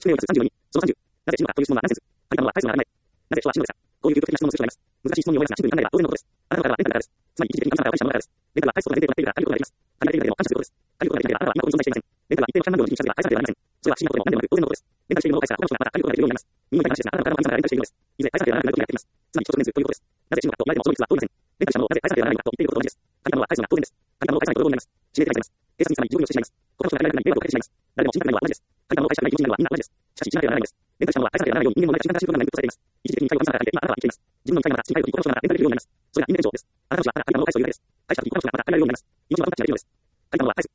宿命を出す32、その30、なぜ死ぬかという質問はナンセンス。神様は返すのが当たり前。なぜ人は死ぬのですか。こういう究極的な質問のする人がいます。難しい質問に思いますが、シンプルに考えれば当然のことです。あなたの体はレンタルだからです。つまり一時的に神様からお返ししたものだからです。レンタルは返すことが前提となっているから、借りることができます。借りられているだけでも感謝することです。借りることができなければ、あなたは今ここに存在していません。レンタルは一定の負担量の時期に近づけば返さなければなりません。それは不思議なことでも何でもなく当然のことです。レンタルしているものを返したら他の人がまた借りることができるようになります。耳の痛い話ですが、あなたの体は神様からレンタルしているのです。いずれ返さなければならないことになっています。つまり一つのレンズということです。なぜ死ぬのかと言われてもその理屈は通りません。レンタルしたものをなぜ返さなければならないのかと言っていることと同じです。借りたものは返すのが当然です。借りたものを返さないと泥棒になります。指名手配されます。警察にさらに従業員をしてしまいます。この人が誰々に迷惑をかけてしまいます。誰でも死にたくないのは同じです。借りたものを返したくない気持ちになるのはみんな同じです。しかし死なければならないのです。レンタルしたものは返さなければならないように人間の生まれた瞬間から習慣化しないとされています。一時的に怒りを神様から借りて今あなたは生きています。自分の怒りまた死に帰るときこの人がレンタルできるようになります。それが因縁上です。あなたの死はあなたが借りたものを返すというだけです。返したときこの人がまた借りられるようになります。命は私ができるのです。借りたものは返す。